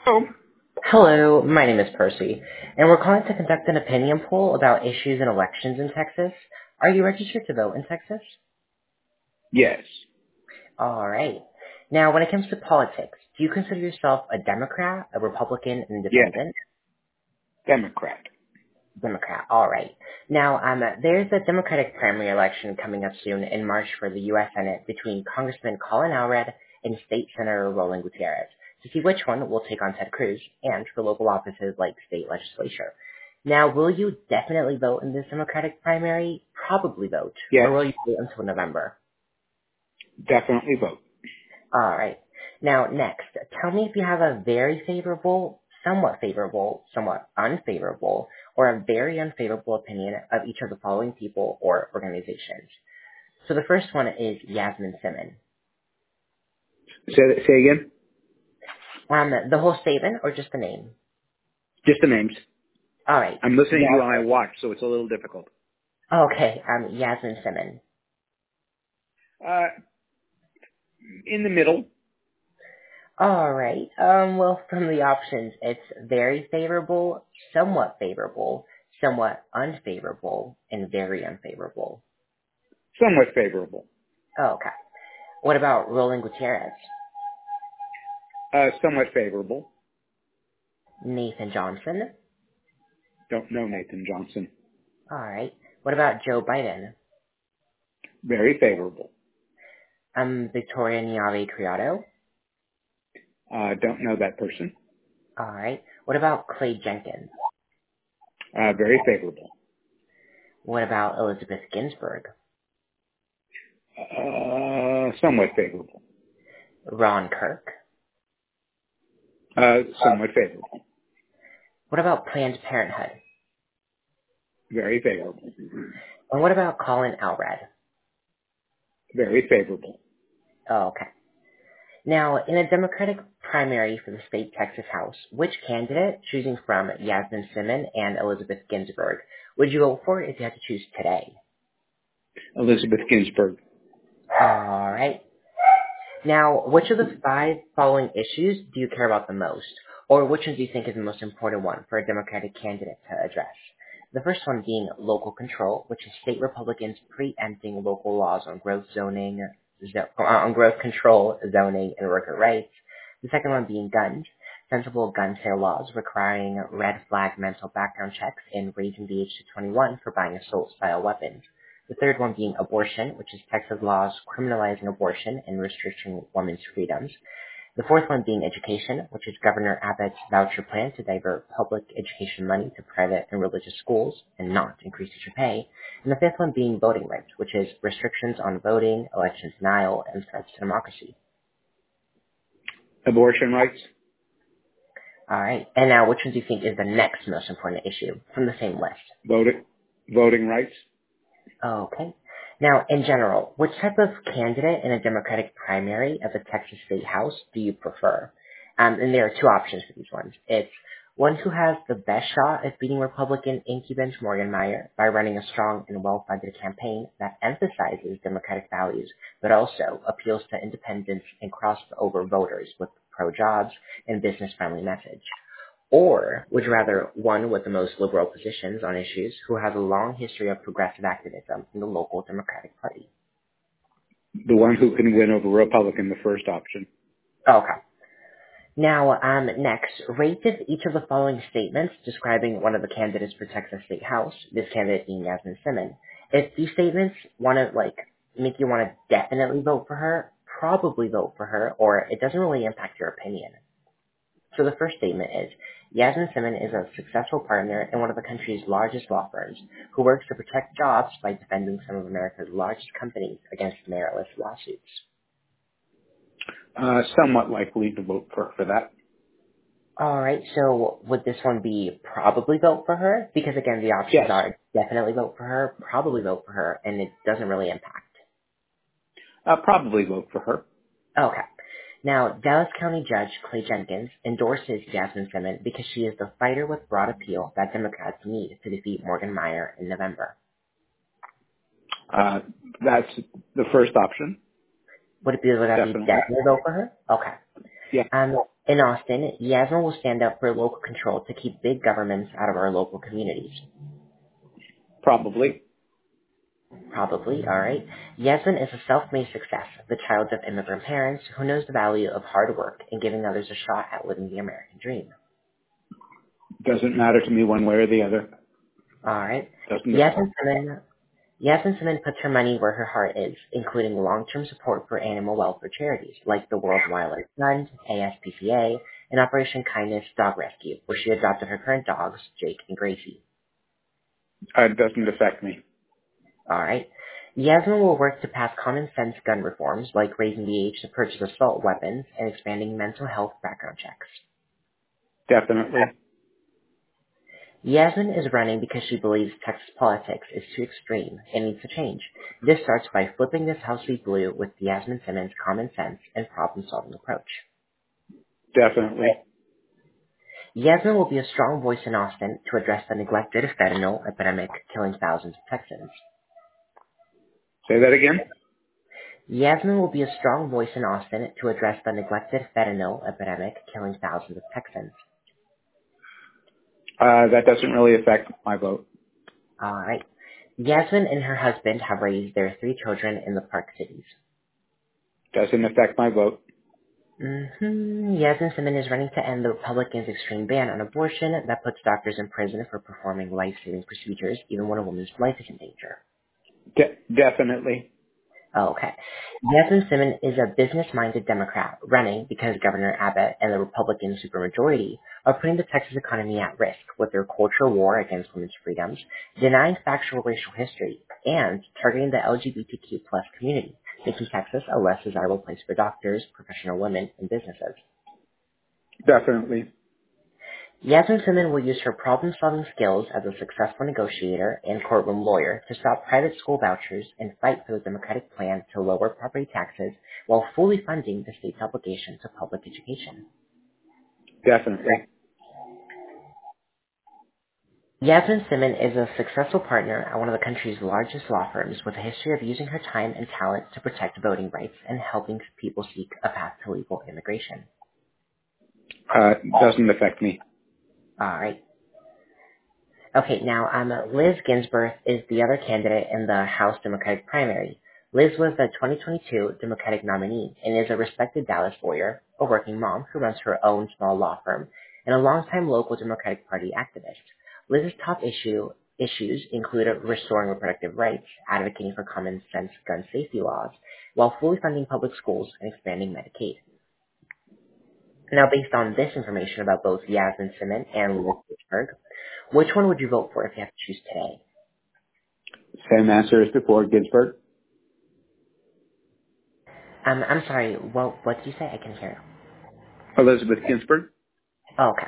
Oh, Hello, my name is Percy, and we're calling to conduct an opinion poll about issues and elections in Texas. Are you registered to vote in Texas? yes. All right. Now, when it comes to politics, do you consider yourself a Democrat, a Republican, an Yes. independent? Democrat. Democrat. All right. Now, there's a Democratic primary election coming up soon in March for the U.S. Senate between Congressman Colin Allred and State Senator Roland Gutierrez to see which one will take on Ted Cruz and for local offices like state legislature. Now, will you definitely vote in this Democratic primary? Probably vote. Or Yes. will you wait until November? Definitely vote. All right. Now, next, tell me if you have a very favorable, somewhat unfavorable, or a very unfavorable opinion of each of the following people or organizations. So the first one is Yasmin Simon. Say again. The whole statement or just the name? Just the names. All right. I'm listening to you on my Yasmin. watch, so it's a little difficult. Okay. Yasmin Simon. Uh, in the middle. All right. Well, from the options, it's very favorable, somewhat unfavorable, and very unfavorable. Somewhat favorable. Oh, okay. What about Roland Gutierrez? Somewhat favorable. Nathan Johnson? Don't know Nathan Johnson. All right. What about Joe Biden? Very favorable. Victoria Niave Criado? Don't know that person. All right. What about Clay Jenkins? Very favorable. What about Elizabeth Ginsburg? Somewhat favorable. Ron Kirk? Somewhat favorable. What about Planned Parenthood? Very favorable. And what about Colin Allred? Very favorable. Oh, okay. Now, in a Democratic primary for the state Texas House, which candidate, choosing from Yasmin Simon and Elizabeth Ginsburg, would you vote for if you had to choose today? Elizabeth Ginsburg. All right. Now, which of the five following issues do you care about the most? Or which one do you think is the most important one for a Democratic candidate to address? The first one being local control, which is state Republicans preempting local laws on growth control, zoning, and worker rights. The second one being guns, sensible gun sale laws requiring red flag mental background checks and raising the age to 21 for buying assault-style weapons. The third one being abortion, which is Texas laws criminalizing abortion and restricting women's freedoms. The fourth one being education, which is Governor Abbott's voucher plan to divert public education money to private and religious schools and not increase teacher pay. And the fifth one being voting rights, which is restrictions on voting, election denial, and threats to democracy. Abortion rights. All right. And now, which one do you think is the next most important issue from the same list? Voting rights. Okay. Now, in general, which type of candidate in a Democratic primary of the Texas State House do you prefer? And there are two options for these ones. It's one who has the best shot at beating Republican incumbent Morgan Meyer by running a strong and well-funded campaign that emphasizes Democratic values, but also appeals to independents and crossover voters with pro-jobs and business-friendly message. Or would you rather one with the most liberal positions on issues who has a long history of progressive activism in the local Democratic Party? The one who can win over Republican, the first option. Okay. Now, next, rate if each of the following statements describing one of the candidates for Texas State House, this candidate being Yasmin Simon. If these statements want to, make you want to definitely vote for her, probably vote for her, or it doesn't really impact your opinion. So the first statement is, Yasmin Simon is a successful partner in one of the country's largest law firms who works to protect jobs by defending some of America's largest companies against meritless lawsuits. Somewhat likely to vote for that. All right, so would this one be probably vote for her? Because again, the options Yes. are definitely vote for her, probably vote for her, and it doesn't really impact. Probably vote for her. Okay. Now, Dallas County Judge Clay Jenkins endorses Yasmin Simon because she is the fighter with broad appeal that Democrats need to defeat Morgan Meyer in November. That's the first option. Would that be Definitely. definitely vote for her? Okay. Yeah. In Austin, Yasmin will stand up for local control to keep big governments out of our local communities. Probably. Probably, alright. Yasmin is a self-made success, the child of immigrant parents who knows the value of hard work and giving others a shot at living the American dream. Doesn't matter to me one way or the other. Alright. Doesn't affect. Yasmin Simon puts her money where her heart is, including long-term support for animal welfare charities like the World Wildlife Fund, ASPCA, and Operation Kindness Dog Rescue, where she adopted her current dogs, Jake and Gracie. It doesn't affect me. Alright. Yasmin will work to pass common sense gun reforms like raising the age to purchase assault weapons and expanding mental health background checks. Definitely. Yasmin is running because she believes Texas politics is too extreme and needs to change. This starts by flipping this House seat blue with Yasmin Simmons' common sense and problem-solving approach. Definitely. Yasmin will be a strong voice in Austin to address the neglected fentanyl epidemic killing thousands of Texans. Say that again? Yasmin will be a strong voice in Austin to address the neglected fentanyl epidemic killing thousands of Texans. That doesn't really affect my vote. Alright. Yasmin and her husband have raised their 3 children in the Park Cities. Doesn't affect my vote. Yasmin Simmons is running to end the Republicans' extreme ban on abortion that puts doctors in prison for performing life-saving procedures even when a woman's life is in danger. Definitely. Oh, okay. Yasmin Simmons is a business-minded Democrat running because Governor Abbott and the Republican supermajority are putting the Texas economy at risk with their cultural war against women's freedoms, denying factual racial history, and targeting the LGBTQ plus community, making Texas a less desirable place for doctors, professional women, and businesses. Definitely. Yasmin Simmons will use her problem-solving skills as a successful negotiator and courtroom lawyer to stop private school vouchers and fight for the Democratic plan to lower property taxes while fully funding the state's obligation to public education. Definitely. Yasmin Simmons is a successful partner at one of the country's largest law firms with a history of using her time and talent to protect voting rights and helping people seek a path to legal immigration. Doesn't affect me. All right. Okay, now Liz Ginsburg is the other candidate in the House Democratic primary. Liz was the 2022 Democratic nominee and is a respected Dallas lawyer, a working mom who runs her own small law firm, and a longtime local Democratic Party activist. Liz's top issues include restoring reproductive rights, advocating for common sense gun safety laws, while fully funding public schools and expanding Medicaid. Now, based on this information about both Yasmin Simmons and Liz Ginsburg, which one would you vote for if you have to choose today? Same answer as before, Ginsburg. I'm sorry, what did you say? I can hear. Elizabeth Ginsburg. Oh, okay.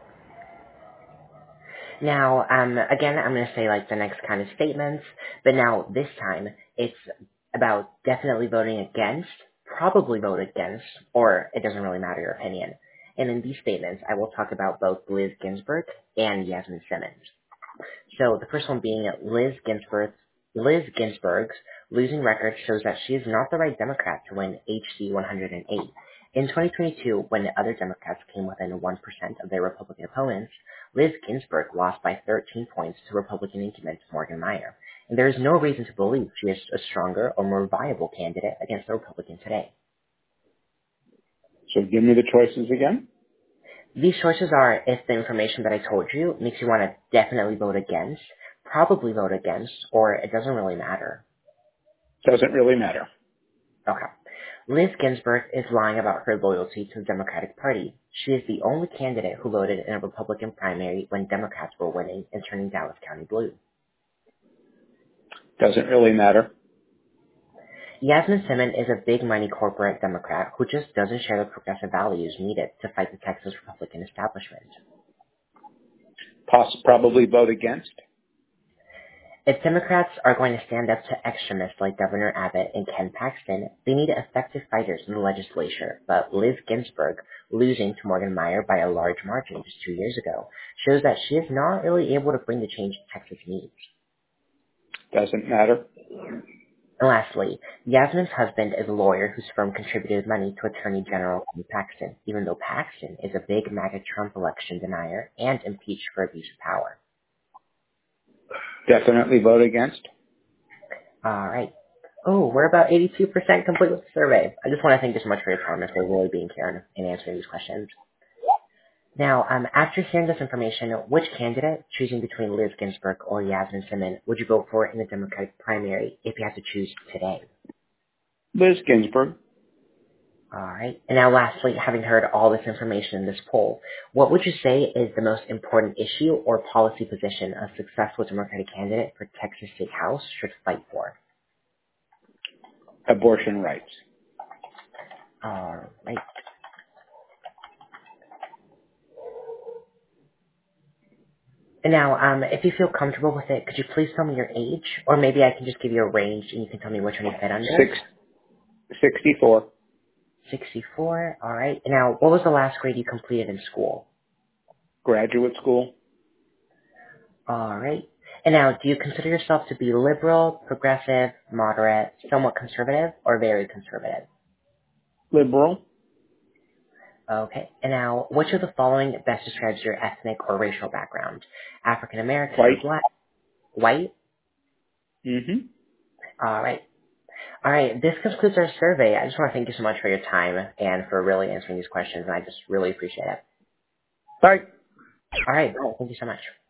Now, again, I'm going to say like the next kind of statements, but now this time it's about definitely voting against, probably vote against, or it doesn't really matter your opinion. And in these statements, I will talk about both Liz Ginsburg and Yasmin Simmons. So the first one being Liz Ginsburg's losing record shows that she is not the right Democrat to win HC 108. In 2022, when other Democrats came within 1% of their Republican opponents, Liz Ginsburg lost by 13 points to Republican incumbent Morgan Meyer, and there is no reason to believe she is a stronger or more viable candidate against the Republican today. So give me the choices again. These choices are if the information that I told you makes you want to definitely vote against, probably vote against, or it doesn't really matter. Doesn't really matter. Okay. Liz Ginsburg is lying about her loyalty to the Democratic Party. She is the only candidate who voted in a Republican primary when Democrats were winning and turning Dallas County blue. Doesn't really matter. Yasmin Simmons is a big money corporate Democrat who just doesn't share the progressive values needed to fight the Texas Republican establishment. Probably vote against. If Democrats are going to stand up to extremists like Governor Abbott and Ken Paxton, they need effective fighters in the legislature, but Liz Ginsburg, losing to Morgan Meyer by a large margin just 2 years ago, shows that she is not really able to bring the change Texas needs. Doesn't matter. And lastly, Yasmin's husband is a lawyer whose firm contributed money to Attorney General Ken Paxton, even though Paxton is a big MAGA Trump election denier and impeached for abuse of power. Definitely vote against. All right. Oh, we're about 82% complete with the survey. I just want to thank you so much for your time and for really being here and answering these questions. Now, after hearing this information, which candidate, choosing between Liz Ginsburg or Yasmin Simon, would you vote for in the Democratic primary if you had to choose today? Liz Ginsburg. All right. And now lastly, having heard all this information in this poll, what would you say is the most important issue or policy position a successful Democratic candidate for Texas State House should fight for? Abortion rights. All right. And now, if you feel comfortable with it, could you please tell me your age? Or maybe I can just give you a range and you can tell me which one you fit under. 64. 64. All right. And now, what was the last grade you completed in school? Graduate school. All right. And now, do you consider yourself to be liberal, progressive, moderate, somewhat conservative, or very conservative? Liberal. Okay. And now, which of the following best describes your ethnic or racial background? African American or White. black? White? Mm-hmm. All right. All right. This concludes our survey. I just want to thank you so much for your time and for really answering these questions. I just really appreciate it. Bye. All right. Thank you so much.